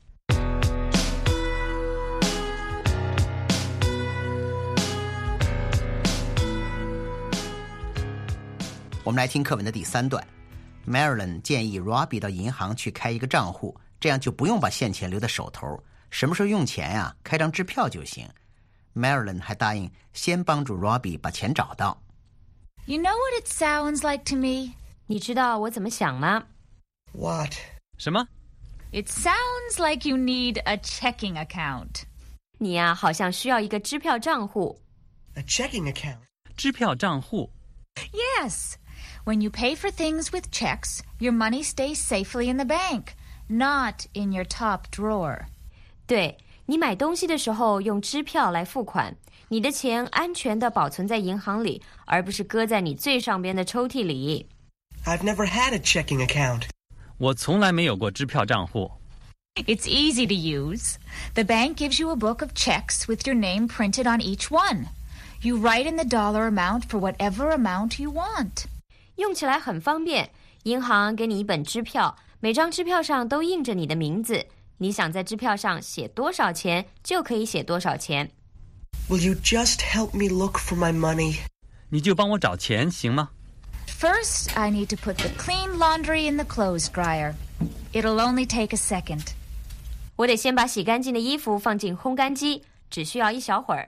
我们来听课文的第3段。 Marilyn 建议 Robbie 到银行去开一个账户，这样就不用把现钱留在手头，什么时候用钱呀，开张支票就行。 Marilyn 还答应先帮助 Robbie 把钱找到。 You know what it sounds like to me? 你知道我怎么想吗？ What? 什么？ It sounds like you need a checking account. 你呀，好像需要一个支票账户。 A checking account? 支票账户。 Yes. When you pay for things with checks, your money stays safely in the bank, not in your top drawer. 对，你买东西的时候用支票来付款，你的钱安全地保存在银行里，而不是搁在你最上边的抽屉里。 I've never had a checking account. 我从来没有过支票账户。 It's easy to use. The bank gives you a book of checks with your name printed on each one. You write in the dollar amount for whatever amount you want. 用起来很方便，银行给你一本支票，每张支票上都印着你的名字，你想在支票上写多少钱就可以写多少钱。 Will you just help me look for my money? 你就帮我找钱行吗？ First, I need to put the clean laundry in the clothes dryer. It'll only take a second. 我得先把洗干净的衣服放进烘干机，只需要一小会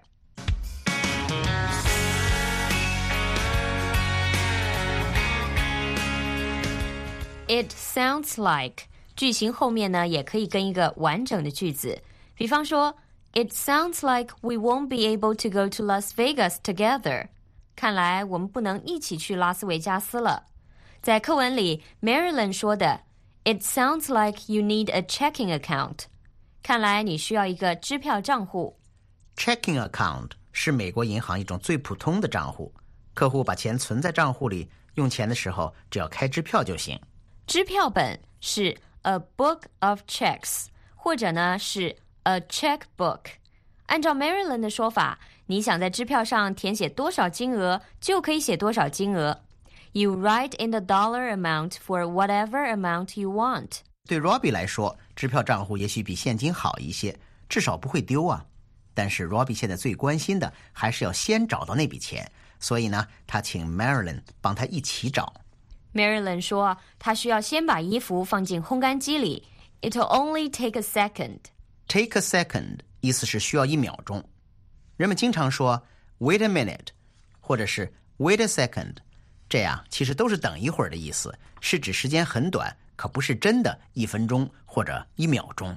儿。It sounds like 句型后面呢也可以跟一个完整的句子，比方说 It sounds like we won't be able to go to Las Vegas together. 看来我们不能一起去拉斯维加斯了。在课文里 Marilyn 说的 It sounds like you need a checking account. 看来你需要一个支票账户。 Checking account 是美国银行一种最普通的账户，客户把钱存在账户里，用钱的时候只要开支票就行。 支票本是 a book of checks， 或者呢是 a checkbook。 按照 Marilyn 的说法，你想在支票上填写多少金额就可以写多少金额。 You write in the dollar amount for whatever amount you want。 对 Robbie 来说，支票账户也许比现金好一些，至少不会丢啊。但是 Robbie 现在最关心的还是要先找到那笔钱，所以呢，他请 Marilyn 帮他一起找。 Marilyn 说他需要先把衣服放进烘干机里。 It'll only take a second。 Take a second 意思是需要1秒钟。人们经常说 Wait a minute 或者是 Wait a second， 这样其实都是等一会儿的意思，是指时间很短，可不是真的1分钟或者1秒钟。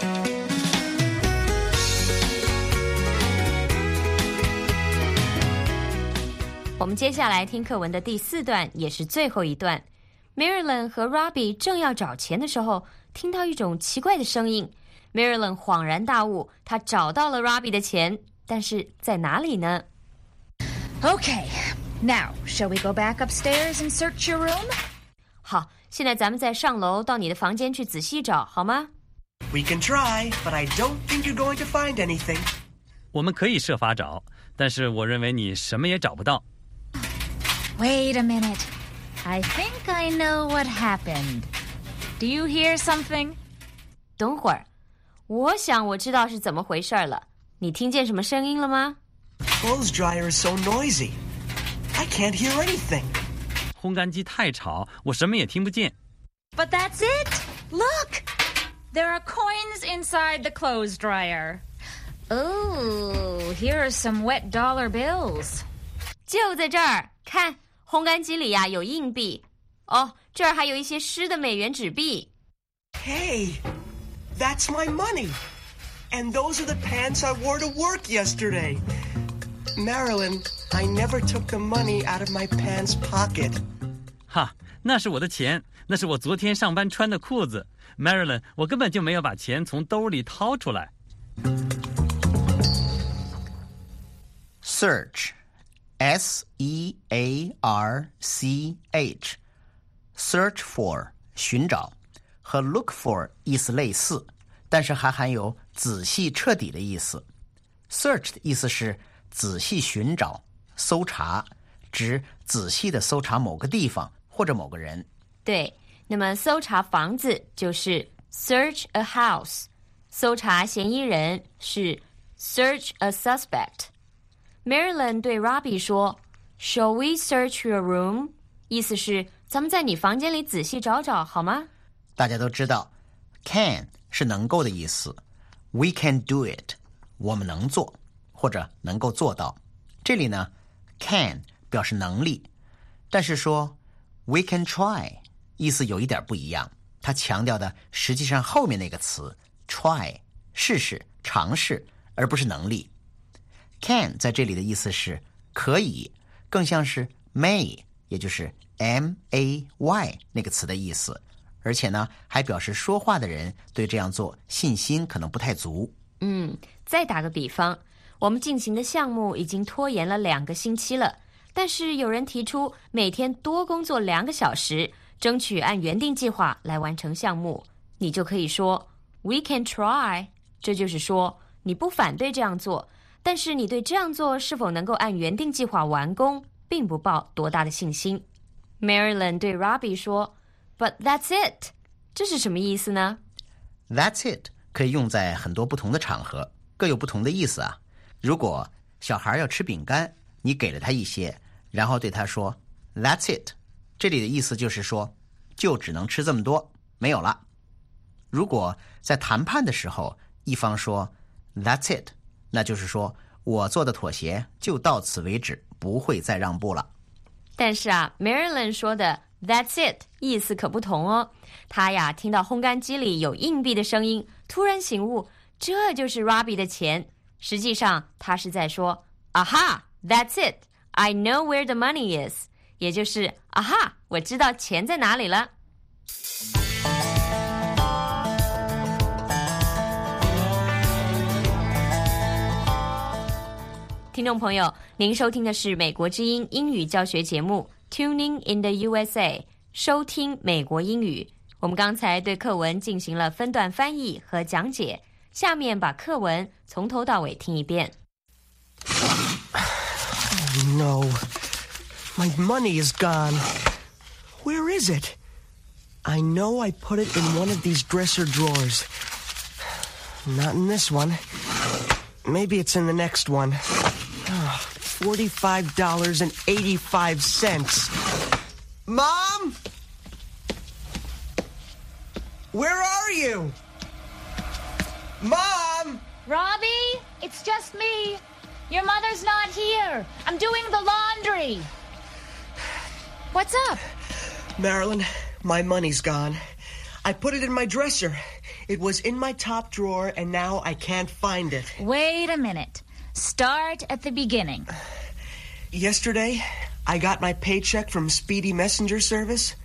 我们接下来听课文的第4段，也是最后一段。 Marilyn 和 Robbie 正要找钱的时候，听到一种奇怪的声音。 Marilyn 恍然大悟，她找到了 Robbie 的钱，但是在哪里呢？ Okay, now, shall we go back upstairs and search your room? 好，现在咱们再上楼到你的房间去仔细找，好吗？ We can try, but I don't think you're going to find anything. 我们可以设法找，但是我认为你什么也找不到。 Wait a minute. I think I know what happened. Do you hear something? 等会儿，我想我知道是怎么回事了。你听见什么声音了吗？ Clothes dryer is so noisy. I can't hear anything. 烘干机太吵，我什么也听不见。 But that's it. Look. There are coins inside the clothes dryer. Oh, here are some wet dollar bills. 就在这儿，看，烘干机里呀有硬币。哦，这儿还有一些湿的美元纸币。 Hey, that's my money. And those are the pants I wore to work yesterday. Marilyn, I never took the money out of my pants pocket. 哈，那是我的钱，那是我昨天上班穿的裤子。Marilyn， 我根本就没有把钱从兜里掏出来。 Search S-E-A-R-C-H Search for 寻找，和 look for 意思类似，但是还含有仔细彻底的意思。Search 的意思是仔细寻找、搜查，指仔细的搜查某个地方或者某个人。 对，那么搜查房子就是 search a house， 搜查嫌疑人是 search a suspect。Marilyn 对 Robbie 说 Shall we search your room？ 意思是咱们在你房间里仔细找找好吗？ 大家都知道 can 是能够的意思， We can do it 我们能做或者能够做到。这里呢 can 表示能力，但是说 We can try 意思有一点不一样，它强调的实际上后面那个词 try 试试尝试，而不是能力。Can 在这里的意思是可以，更像是 may 也就是 M-A-Y 那个词的意思，而且呢还表示说话的人对这样做信心可能不太足。 再打个比方，我们进行的项目已经拖延了2个星期了，但是有人提出每天多工作2个小时，争取按原定计划来完成项目，你就可以说 We can try， 这就是说你不反对这样做，但是你对这样做是否能够按原定计划完工并不抱多大的信心。 Marilyn 对 Robbie 说 But that's it， 这是什么意思呢？ That's it 可以用在很多不同的场合，各有不同的意思啊。如果小孩要吃饼干，你给了他一些，然后对他说 That's it， 这里的意思就是说就只能吃这么多，没有了。如果在谈判的时候一方说 That's it， 那就是说我做的妥协就到此为止，不会再让步了。 但是啊 Marilyn 说的 That's it 意思可不同哦。他呀听到烘干机里有硬币的声音，突然醒悟，这就是 Robbie 的钱。实际上他是在说 Aha, that's it, I know where the money is， 也就是啊哈，我知道钱在哪里了。听众朋友，您收听的是美国之音英语教学节目 Tuning in the USA， 收听美国英语。我们刚才对课文进行了分段翻译和讲解，下面把课文从头到尾听一遍。 Oh no, my money is gone. Where is it? I know I put it in one of these dresser drawers. Not in this one. Maybe it's in the next one. $45.85. Mom? Where are you? Mom? Robbie, it's just me. Your mother's not here. I'm doing the laundry. What's up? Marilyn, my money's gone. I put it in my dresser. It was in my top drawer, and now I can't find it. Wait a minute. Start at the beginning. Yesterday, I got my paycheck from Speedy Messenger Service.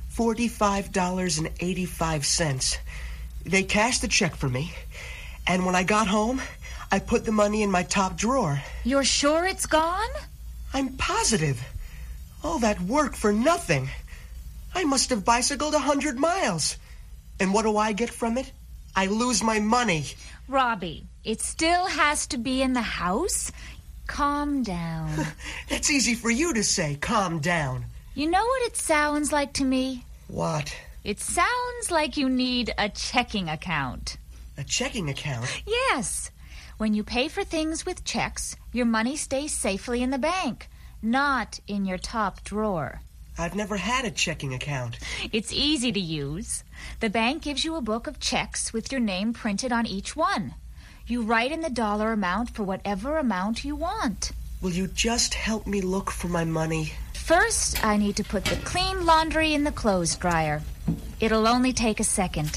$45.85. They cashed the check for me, and when I got home, I put the money in my top drawer. You're sure it's gone? I'm positive. All that work for nothing. I must have bicycled 100 miles. And what do I get from it? I lose my money. Robbie, it still has to be in the house. Calm down. It's easy for you to say, calm down. You know what it sounds like to me? What? It sounds like you need a checking account. A checking account? Yes. When you pay for things with checks, your money stays safely in the bank, not in your top drawer. I've never had a checking account. It's easy to use. The bank gives you a book of checks with your name printed on each one. You write in the dollar amount for whatever amount you want. Will you just help me look for my money? First, I need to put the clean laundry in the clothes dryer. It'll only take a second.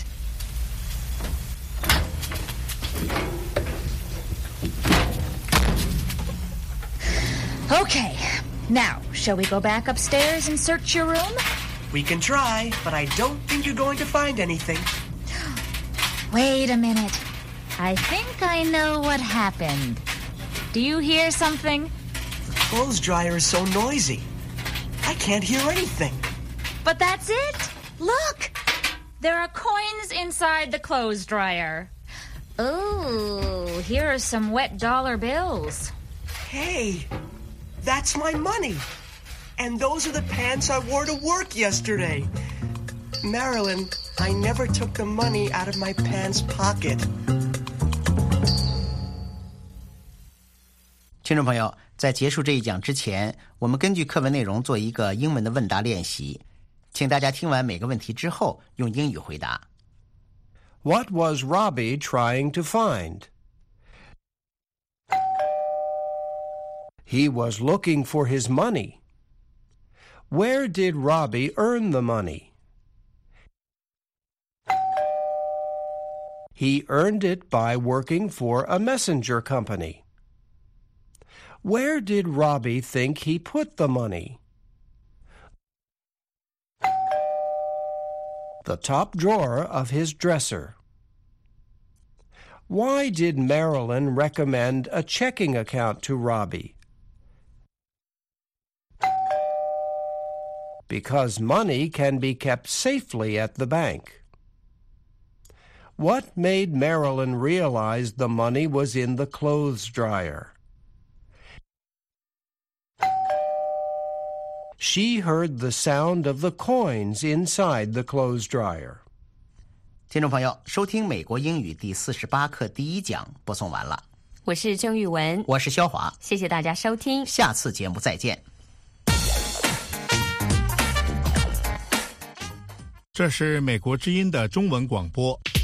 Okay. Now, shall we go back upstairs and search your room? We can try, but I don't think you're going to find anything. Wait a minute. I think I know what happened. Do you hear something? The clothes dryer is so noisy. I can't hear anything. But that's it. Look! There are coins inside the clothes dryer. Oh, here are some wet dollar bills. Hey! That's my money. And those are the pants I wore to work yesterday. Marilyn, I never took the money out of my pants pocket. 听众朋友，在结束这一讲之前，我们根据课文内容做一个英文的问答练习，请大家听完每个问题之后用英语回答。 What was Robbie trying to find? He was looking for his money. Where did Robbie earn the money? He earned it by working for a messenger company. Where did Robbie think he put the money? The top drawer of his dresser. Why did Marilyn recommend a checking account to Robbie? Because money can be kept safely at the bank. What made Marilyn realize the money was in the clothes dryer? She heard the sound of the coins inside the clothes dryer. 听众朋友，收听美国英语第48课第1讲播送完了。 我是郑玉文， 我是肖华， 谢谢大家收听， 下次节目再见。 这是美国之音的中文广播。